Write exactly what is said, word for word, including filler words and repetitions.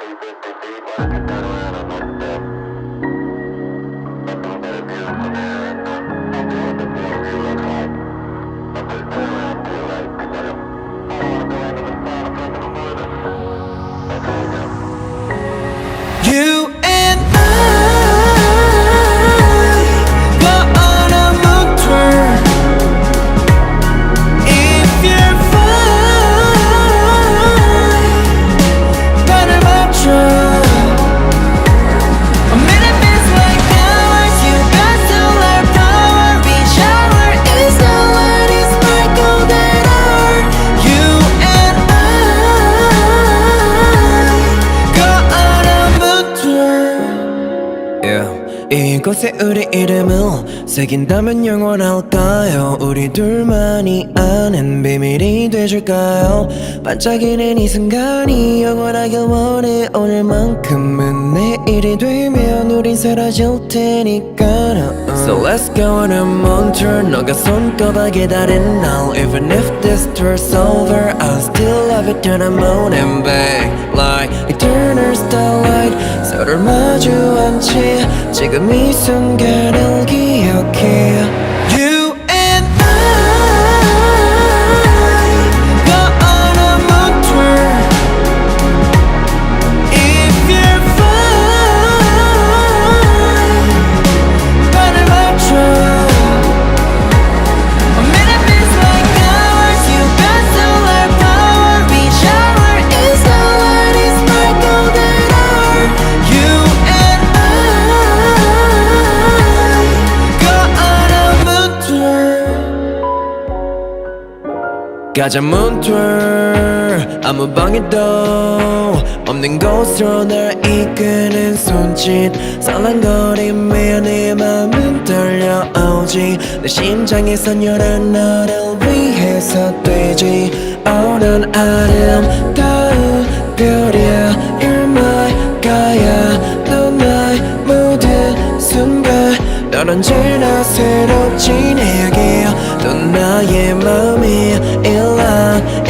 You and I go on a moon tour. If you're fine, 나를 맞춰. A minute feels like hours. You got solar power. Each hour is the light, is my golden hour. You and I go on a moon tour. Yeah. 이곳에 우리 이름을 새긴다면 영원할까요? 우리 둘만이 아는 비밀이 돼줄까요? 반짝이는 이 순간이 영원하길 원해. 오늘만큼은 내일이 되면 우린 사라질 테니까. So let's go on a moon tour. 너가 손꼽아 기다린 날. Even if this tour's over, I'll still love it to the moon and back. Like eternal starlight. 서로를 마주 앉지 지금 이 순간을 기억해. You and I go on a moon tour. If you're fine, 나를 맞춰. A minute feels like hours. You got solar power. Each hour is the light, is my golden hour. You and I go on a moon tour. 가자 moon tour. 아무 방해도 없는 곳으로 날 이끄는 손짓. 설렁거리며 내 맘은 떨려오지. 내 심장에선 열한 너를 위해서 뛰지. Oh 넌 아름다운 별이야. You're my Gaia. 넌 나의 모든 순간. 넌 언제나 새롭지 내게. 넌 나의 마음이 일랑